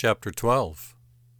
Chapter 12.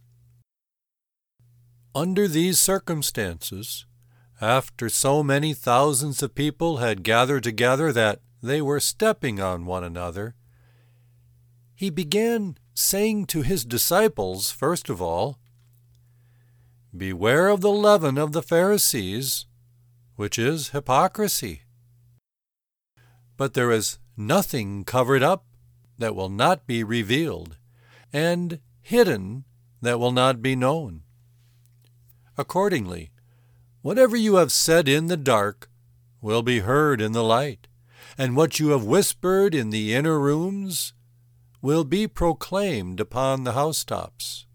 Under these circumstances, after so many thousands of people had gathered together that they were stepping on one another, he began saying to his disciples, first of all, "Beware of the leaven of the Pharisees, which is hypocrisy. But there is nothing covered up that will not be revealed, and hidden that will not be known. Accordingly, whatever you have said in the dark will be heard in the light, and what you have whispered in the inner rooms will be proclaimed upon the housetops.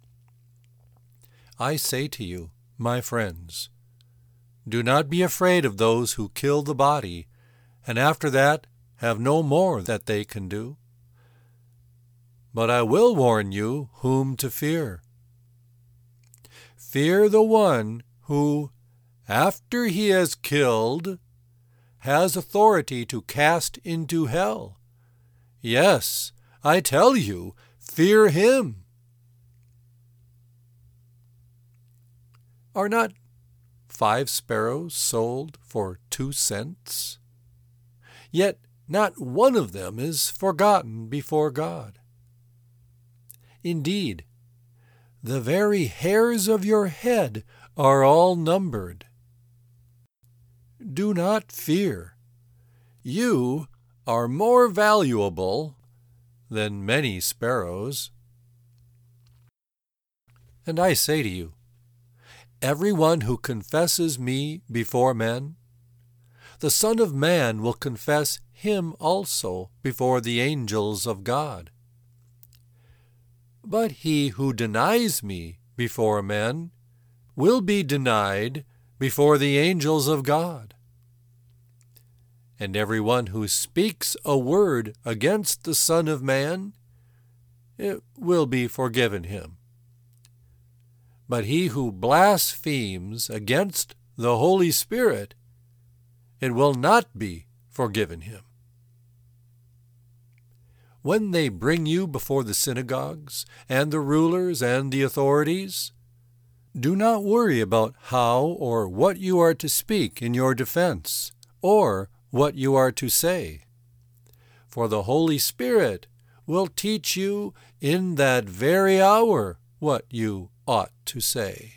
I say to you, my friends, do not be afraid of those who kill the body, and after that have no more that they can do. But I will warn you whom to fear. Fear the one who, after he has killed, has authority to cast into hell. Yes, I tell you, fear him. Are not 5 sparrows sold for 2 cents? Yet not one of them is forgotten before God. Indeed, the very hairs of your head are all numbered. Do not fear. You are more valuable than many sparrows. And I say to you, everyone who confesses me before men, the Son of Man will confess him also before the angels of God. But he who denies me before men will be denied before the angels of God. And everyone who speaks a word against the Son of Man, it will be forgiven him. But he who blasphemes against the Holy Spirit, it will not be forgiven him. When they bring you before the synagogues and the rulers and the authorities, do not worry about how or what you are to speak in your defense, or what you are to say. For the Holy Spirit will teach you in that very hour what you ought to say."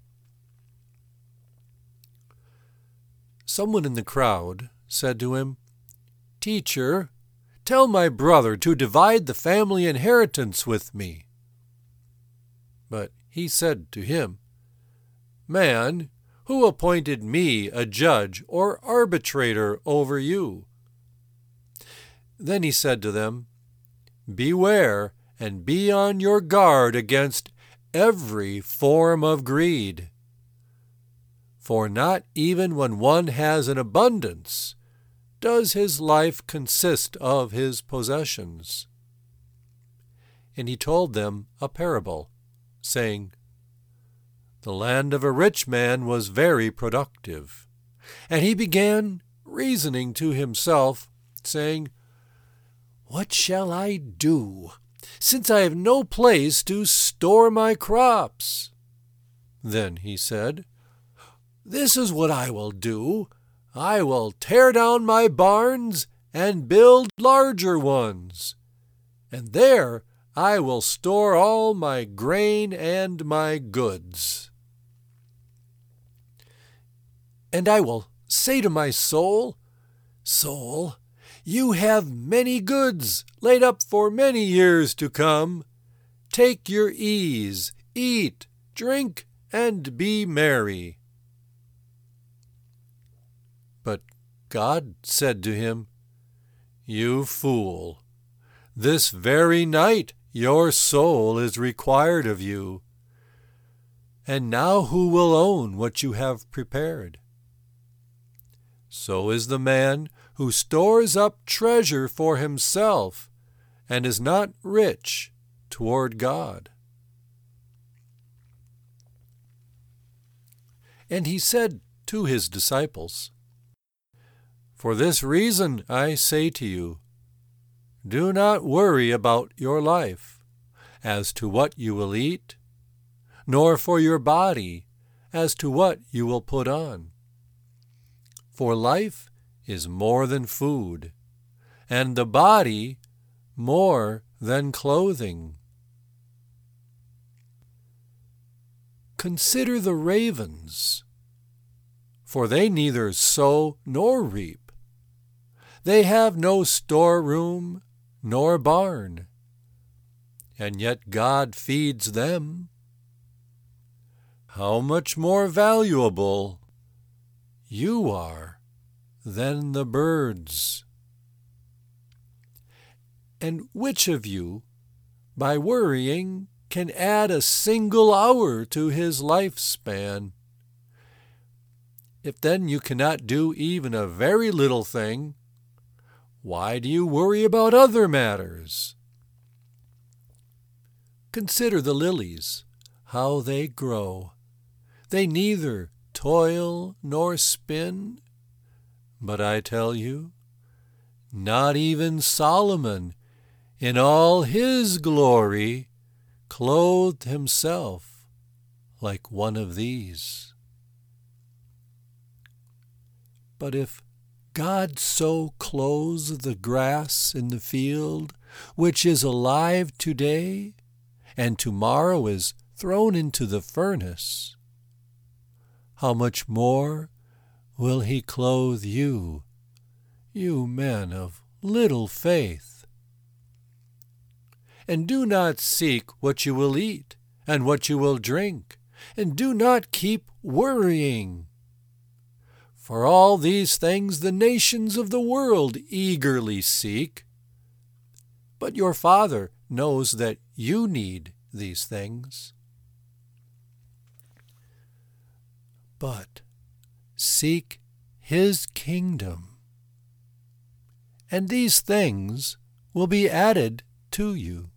Someone in the crowd said to him, "Teacher, tell my brother to divide the family inheritance with me." But he said to him, "Man, who appointed me a judge or arbitrator over you?" Then he said to them, "Beware and be on your guard against every form of greed. For not even when one has an abundance does his life consist of his possessions." And he told them a parable, saying, "The land of a rich man was very productive, and he began reasoning to himself, saying, 'What shall I do, since I have no place to store my crops?' Then he said, 'This is what I will do. I will tear down my barns and build larger ones, and there I will store all my grain and my goods. And I will say to my soul, Soul, you have many goods laid up for many years to come. Take your ease, eat, drink, and be merry.' But God said to him, 'You fool, this very night your soul is required of you. And now who will own what you have prepared?' So is the man who stores up treasure for himself and is not rich toward God." And he said to his disciples, "For this reason I say to you, do not worry about your life, as to what you will eat, nor for your body as to what you will put on. For life is more than food, and the body more than clothing. Consider the ravens, for they neither sow nor reap. They have no storeroom nor barn, and yet God feeds them. How much more valuable you are than the birds. And which of you, by worrying, can add a single hour to his lifespan? If then you cannot do even a very little thing, why do you worry about other matters? Consider the lilies, how they grow. They neither toil nor spin. But I tell you, not even Solomon, in all his glory, clothed himself like one of these. But if God so clothes the grass in the field, which is alive today, and tomorrow is thrown into the furnace, how much more will he clothe you, you men of little faith? And do not seek what you will eat and what you will drink, and do not keep worrying. For all these things the nations of the world eagerly seek. But your Father knows that you need these things. But seek his kingdom, and these things will be added to you.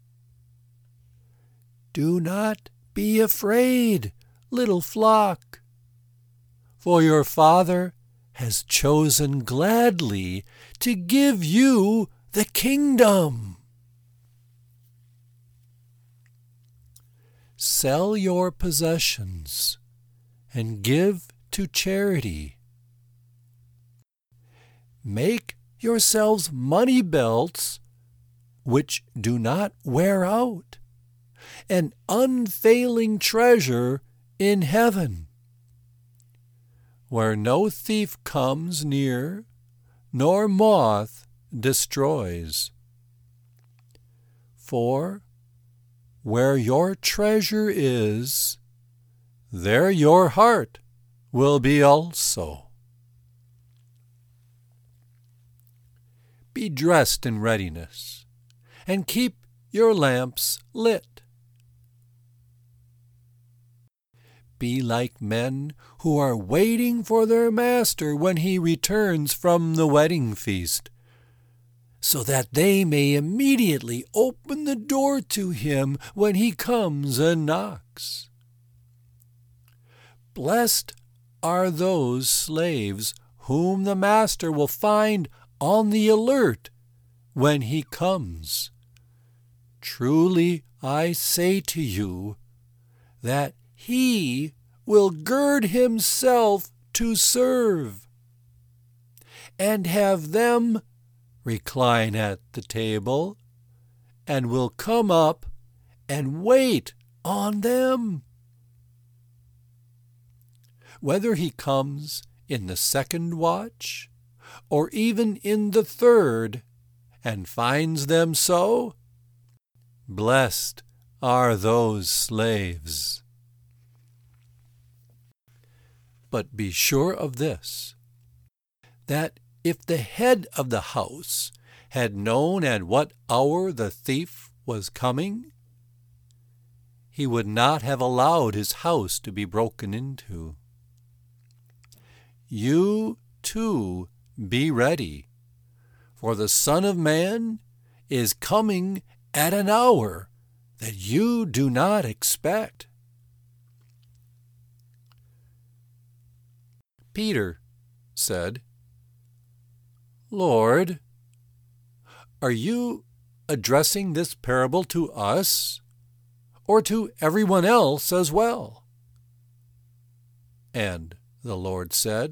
Do not be afraid, little flock, for your Father has chosen gladly to give you the kingdom. Sell your possessions and give to charity. Make yourselves money belts which do not wear out, an unfailing treasure in heaven, where no thief comes near, nor moth destroys. For where your treasure is, there your heart will be also. Be dressed in readiness, and keep your lamps lit. Be like men who are waiting for their master when he returns from the wedding feast, so that they may immediately open the door to him when he comes and knocks. Blessed are those slaves whom the master will find on the alert when he comes. Truly I say to you that he will gird himself to serve, and have them recline at the table, and will come up and wait on them. Whether he comes in the second watch, or even in the third, and finds them so, blessed are those slaves. But be sure of this, that if the head of the house had known at what hour the thief was coming, he would not have allowed his house to be broken into. You too be ready, for the Son of Man is coming at an hour that you do not expect. Peter said, Lord, are you addressing this parable to us or to everyone else as well?" And the Lord said,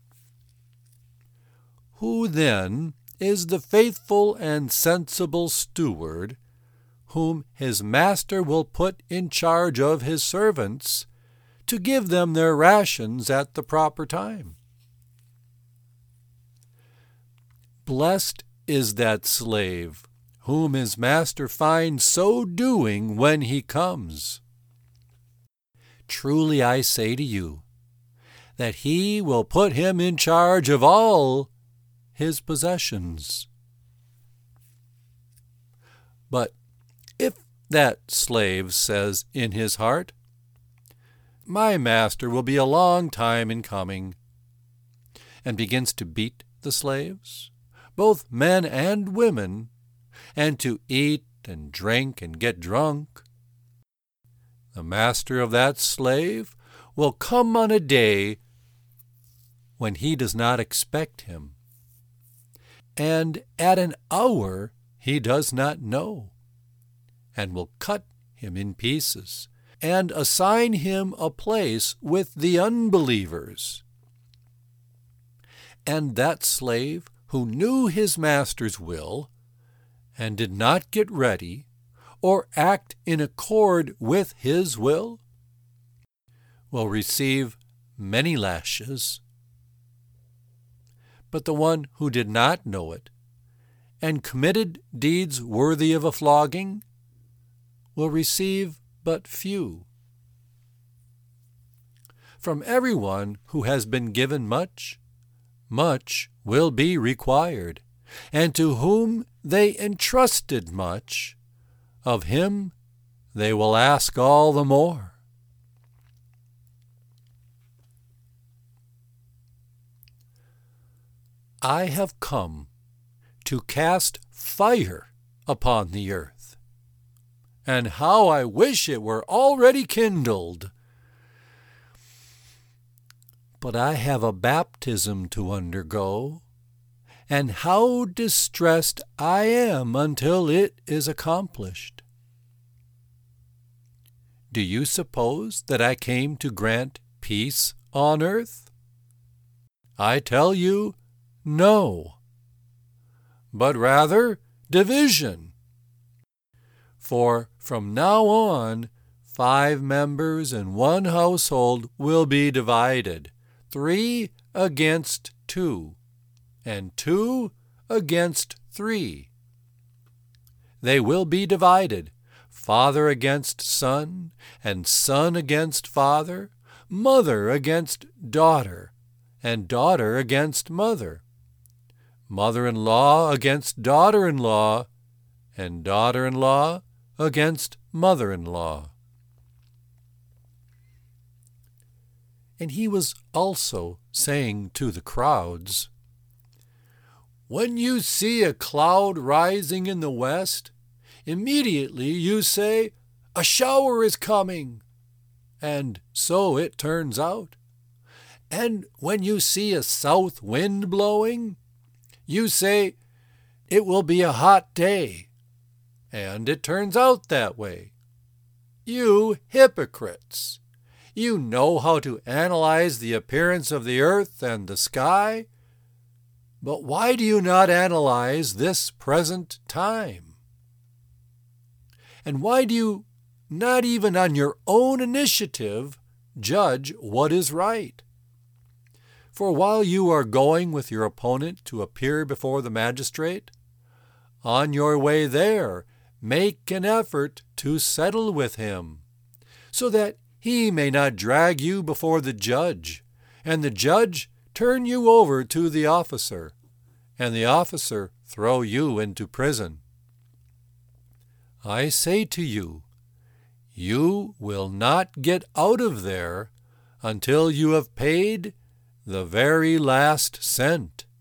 "Who then is the faithful and sensible steward, whom his master will put in charge of his servants, to give them their rations at the proper time? Blessed is that slave whom his master finds so doing when he comes. Truly I say to you, that he will put him in charge of all his possessions. But if that slave says in his heart, 'My master will be a long time in coming,' and begins to beat the slaves, both men and women, and to eat and drink and get drunk, the master of that slave will come on a day when he does not expect him, and at an hour he does not know, and will cut him in pieces, and assign him a place with the unbelievers. And that slave who knew his master's will, and did not get ready, or act in accord with his will receive many lashes. But the one who did not know it, and committed deeds worthy of a flogging, will receive but few. From everyone who has been given much, much will be required, and to whom they entrusted much, of him they will ask all the more. I have come to cast fire upon the earth, and how I wish it were already kindled. But I have a baptism to undergo, and how distressed I am until it is accomplished. Do you suppose that I came to grant peace on earth? I tell you, no, but rather division. For from now on, 5 members in one household will be divided, 3 against 2, and 2 against 3. They will be divided, father against son, and son against father, mother against daughter, and daughter against mother, mother-in-law against daughter-in-law, and daughter-in-law against mother-in-law. And he was also saying to the crowds, "When you see a cloud rising in the west, immediately you say, 'A shower is coming,' and so it turns out. And when you see a south wind blowing, you say, 'It will be a hot day,' and it turns out that way. You hypocrites! You know how to analyze the appearance of the earth and the sky, but why do you not analyze this present time? And why do you not even on your own initiative judge what is right? For while you are going with your opponent to appear before the magistrate, on your way there, make an effort to settle with him, so that he may not drag you before the judge, and the judge turn you over to the officer, and the officer throw you into prison. I say to you, you will not get out of there until you have paid the very last cent.